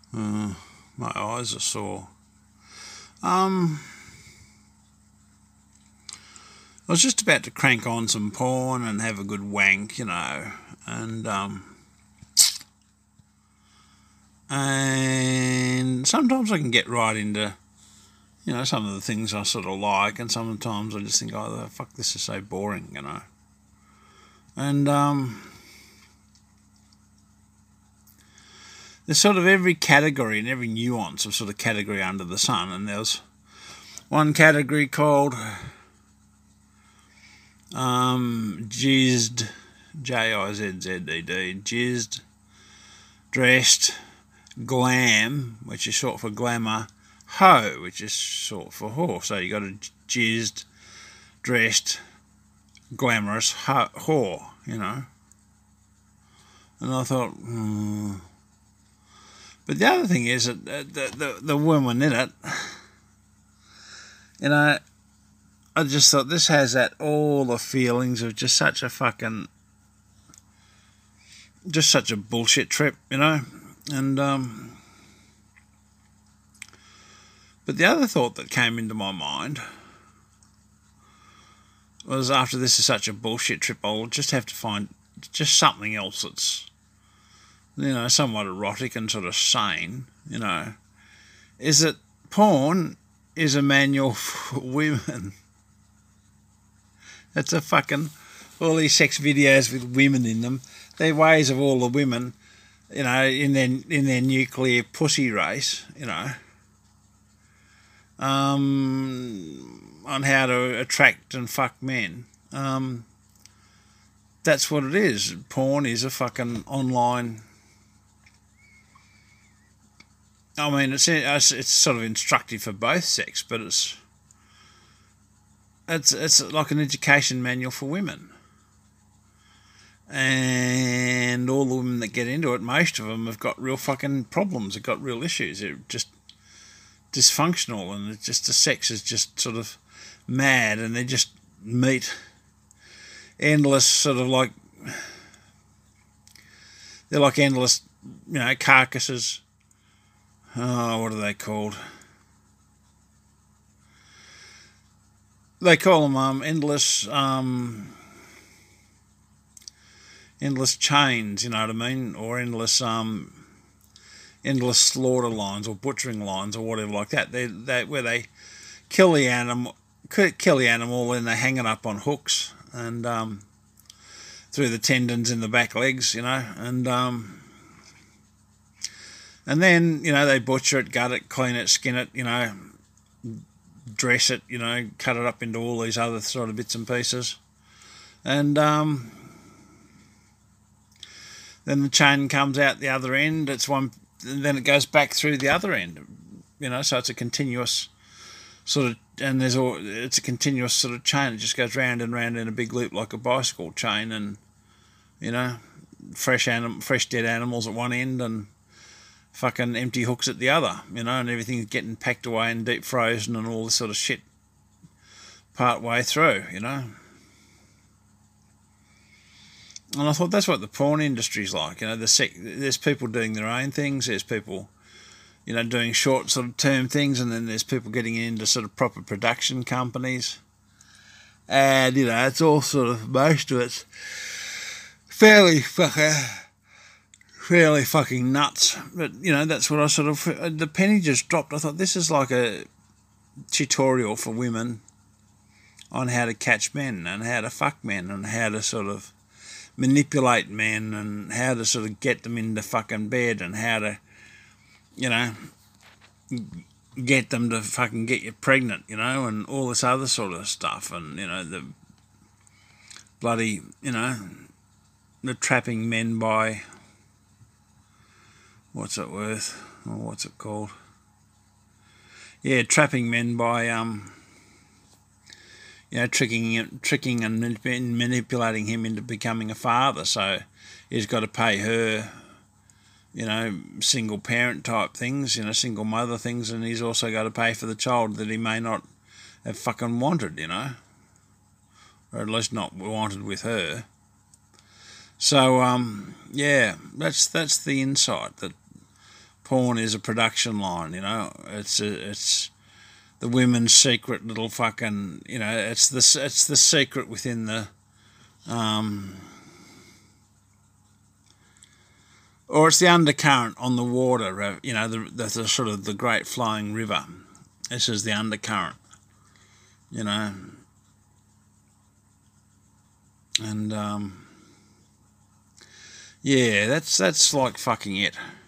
My eyes are sore. I was just about to crank on some porn and have a good wank, and sometimes I can get right into, some of the things I sort of like, and sometimes I just think, oh, fuck, this is so boring. And there's sort of every category and every nuance of sort of category under the sun, and there's one category called jizzed, Jizzed, jizzed, dressed, glam, which is short for glamour, hoe, which is short for whore. So you got a jizzed, dressed, glamorous whore, And I thought, But the other thing is that the woman in it, I just thought this has all the feelings of just such a bullshit trip, And but the other thought that came into my mind was, after this is such a bullshit trip, I'll just have to find just something else that's, somewhat erotic and sort of sane, is that porn is a manual for women. It's all these sex videos with women in them. They're ways of all the women, in their nuclear pussy race, on how to attract and fuck men. That's what it is. Porn is a fucking online. I mean, it's sort of instructive for both sex, but it's like an education manual for women. And all the women that get into it, most of them have got real fucking problems. They've got real issues. They're just dysfunctional, and it's just the sex is just sort of mad, and they just meet endless sort of like, they're like endless, carcasses. Oh, what are they called? They call them endless chains, you know what I mean, or endless slaughter lines or butchering lines or whatever like that. They where they kill the animal, and they hang it up on hooks and through the tendons in the back legs, and then they butcher it, gut it, clean it, skin it, dress it, cut it up into all these other sort of bits and pieces, and then the chain comes out the other end. It's one, and then it goes back through the other end, So it's a continuous sort of, and it's a continuous sort of chain. It just goes round and round in a big loop like a bicycle chain, and fresh dead animals at one end, and fucking empty hooks at the other, and everything's getting packed away and deep frozen and all this sort of shit part way through, And I thought that's what the porn industry's like, there's people doing their own things, there's people, doing short sort of term things, and then there's people getting into sort of proper production companies, and it's all sort of, most of it's fairly fucking nuts. But that's what I sort of, the penny just dropped. I thought this is like a tutorial for women on how to catch men and how to fuck men and how to sort of manipulate men and how to sort of get them into fucking bed and how to get them to fucking get you pregnant, and all this other sort of stuff, and the bloody, the trapping men by, what's it worth, or what's it called? Yeah, trapping men by tricking and manipulating him into becoming a father. So he's got to pay her, single parent type things, single mother things, and he's also got to pay for the child that he may not have fucking wanted, or at least not wanted with her. So yeah, that's the insight, that porn is a production line, it's the women's secret little fucking, it's the secret within the, or it's the undercurrent on the water, the sort of the great flowing river. This is the undercurrent, and yeah, that's like fucking it.